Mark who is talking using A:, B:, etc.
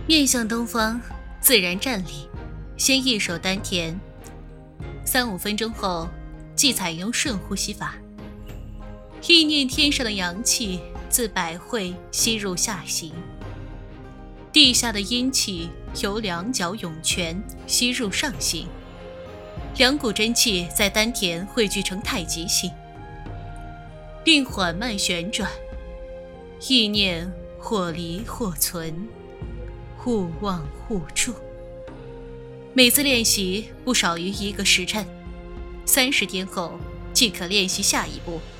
A: 面向东方，自然站立，先一手丹田，3-5分钟后即采用顺呼吸法，意念天上的阳气自百会吸入下行，地下的阴气由两脚涌泉吸入上行，两股真气在丹田汇聚成太极形，并缓慢旋转，意念或离或存，互望互助。每次练习不少于1个时辰，30天后即可练习下一步。